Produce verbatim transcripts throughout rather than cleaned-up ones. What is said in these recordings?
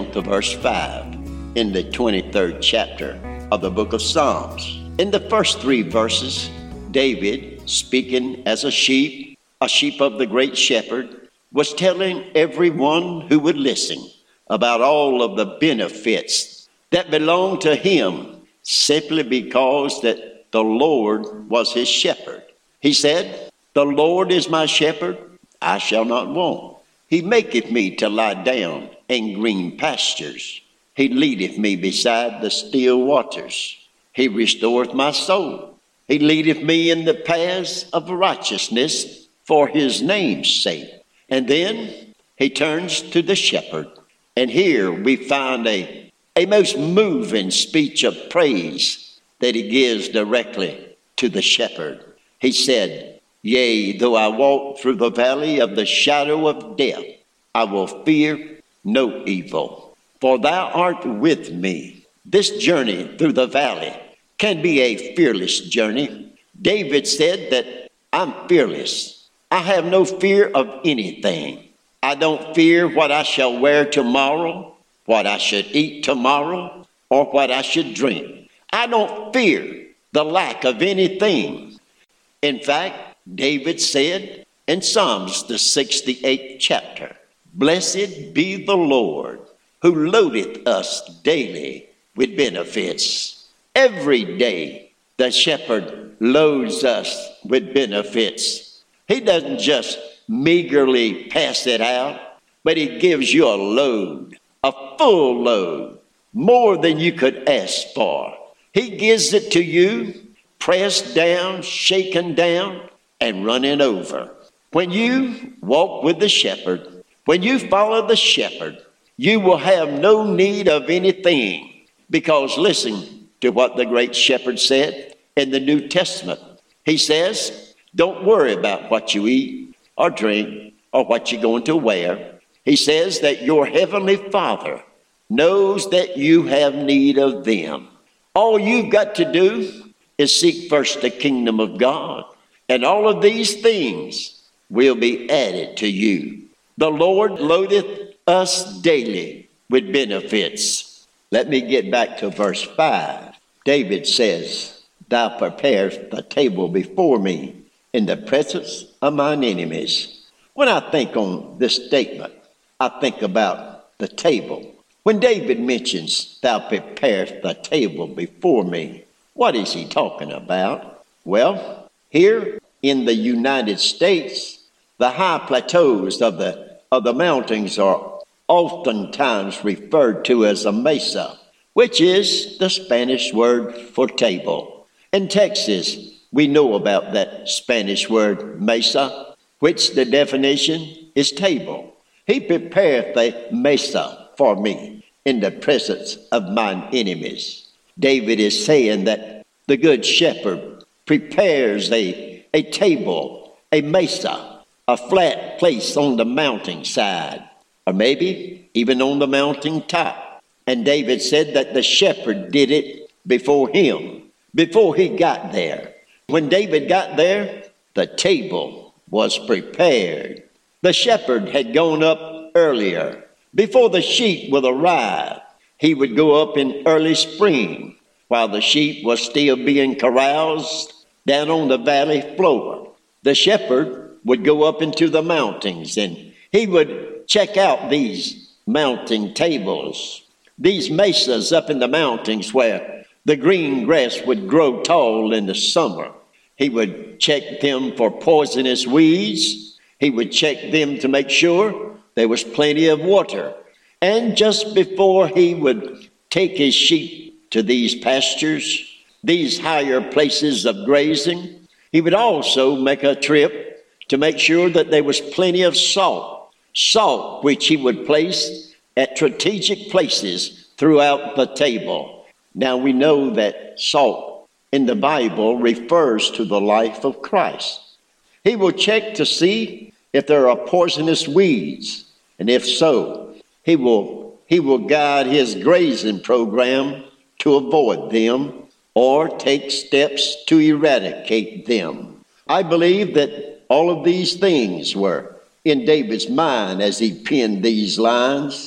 down to verse five in the twenty-third chapter of the book of Psalms. In the first three verses, David, speaking as a sheep, a sheep of the great shepherd, was telling everyone who would listen about all of the benefits that belonged to him simply because that the Lord was his shepherd. He said, "The Lord is my shepherd, I shall not want. He maketh me to lie down in green pastures. He leadeth me beside the still waters. He restoreth my soul. He leadeth me in the paths of righteousness for his name's sake." And then he turns to the shepherd. And here we find a, a most moving speech of praise that he gives directly to the shepherd. He said, "Yea, though I walk through the valley of the shadow of death, I will fear no evil, for thou art with me." This journey through the valley can be a fearless journey. David said that I'm fearless. I have no fear of anything. I don't fear what I shall wear tomorrow, what I should eat tomorrow, or what I should drink. I don't fear the lack of anything. In fact, David said in Psalms, the sixty-eighth chapter, "Blessed be the Lord, who loadeth us daily with benefits." Every day, the shepherd loads us with benefits. He doesn't just meagerly pass it out, but he gives you a load, a full load, more than you could ask for. He gives it to you, pressed down, shaken down, and running over. When you walk with the shepherd, when you follow the shepherd, you will have no need of anything, because listen to what the great shepherd said in the New Testament. He says, don't worry about what you eat or drink or what you're going to wear. He says that your heavenly Father knows that you have need of them. All you've got to do is seek first the kingdom of God, and all of these things will be added to you. The Lord loadeth us daily with benefits. Let me get back to verse five. David says, "Thou preparest the table before me in the presence of mine enemies." When I think on this statement, I think about the table. When David mentions, "Thou preparest the table before me," what is he talking about? Well, here in the United States, the high plateaus of the, of the mountains are oftentimes referred to as a mesa, which is the Spanish word for table. In Texas, we know about that Spanish word mesa, which the definition is table. He prepareth a mesa for me in the presence of mine enemies. David is saying that the good shepherd prepares a, a table, a mesa, a flat place on the mountainside, or maybe even on the mountain top. And David said that the shepherd did it before him, before he got there. When David got there, the table was prepared. The shepherd had gone up earlier. Before the sheep would arrive, he would go up in early spring while the sheep was still being caroused down on the valley floor. The shepherd would go up into the mountains and he would check out these mountain tables, these mesas up in the mountains where the green grass would grow tall in the summer. He would check them for poisonous weeds. He would check them to make sure there was plenty of water. And just before he would take his sheep to these pastures, these higher places of grazing, he would also make a trip to make sure that there was plenty of salt, salt which he would place at strategic places throughout the table. Now we know that salt in the Bible refers to the life of Christ. He will check to see if there are poisonous weeds, and if so, he will, he will guide his grazing program to avoid them or take steps to eradicate them. I believe that all of these things were in David's mind as he penned these lines.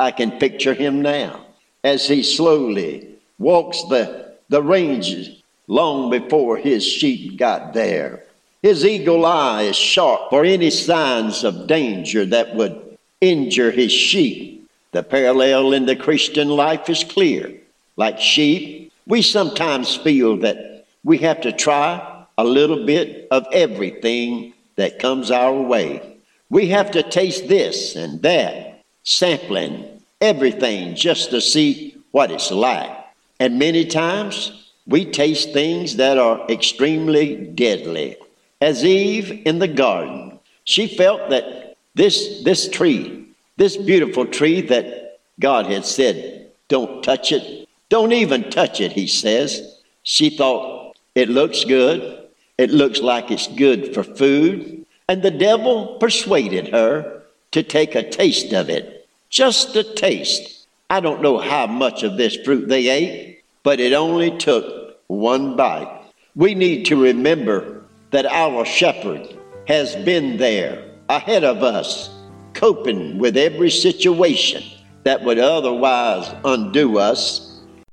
I can picture him now as he slowly walks the, the ranges long before his sheep got there. His eagle eye is sharp for any signs of danger that would injure his sheep. The parallel in the Christian life is clear. Like sheep, we sometimes feel that we have to try a little bit of everything that comes our way. We have to taste this and that, sampling everything just to see what it's like. And many times we taste things that are extremely deadly. As Eve in the garden, she felt that this, this tree, this beautiful tree that God had said, don't touch it. Don't even touch it, he says. She thought, it looks good. It looks like it's good for food. And the devil persuaded her to take a taste of it. Just a taste. I don't know how much of this fruit they ate, but it only took one bite. We need to remember that our shepherd has been there ahead of us, coping with every situation that would otherwise undo us.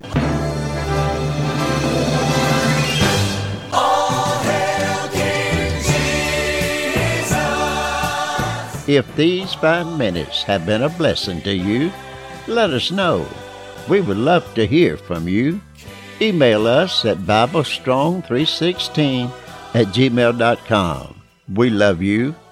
If these five minutes have been a blessing to you, let us know. We would love to hear from you. Email us at bible strong three sixteen at gmail dot com. We love you.